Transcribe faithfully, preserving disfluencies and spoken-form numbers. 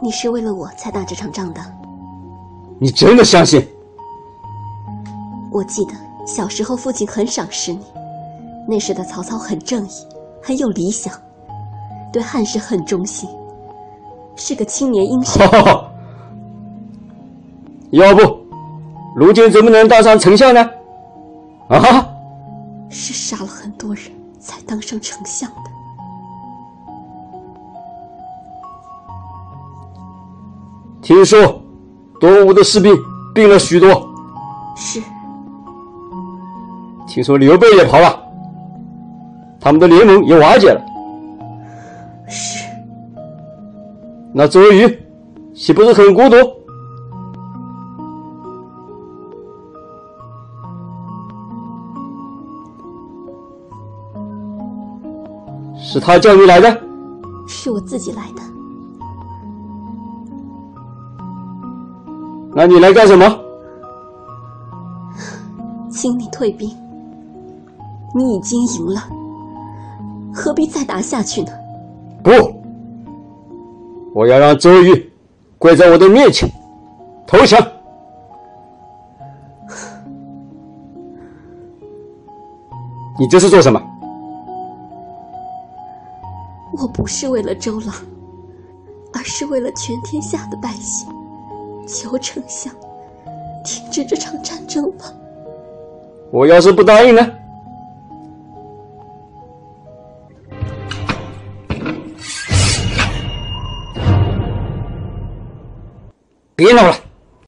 你是为了我才打这场仗的。 你真的相信？ 我记得小时候父亲很赏识你，那时的曹操很正义，很有理想，对汉室很忠心，是个青年英雄。 要不如今怎么能当上丞相呢？啊？ 是杀了很多人才当上丞相的。 听说东吴的士兵病了许多。 是。 听说刘备也跑了，他们的联盟也瓦解了。 是。 那周瑜岂不是很孤独？是他叫你来的？ 是我自己来的。 那你来干什么？ 请你退兵。你已经赢了，何必再打下去呢？ 不，我要让周瑜跪在我的面前投降。你这是做什么？ 我不是为了周郎，而是为了全天下的百姓，求丞相停止这场战争吧。 我要是不答应呢？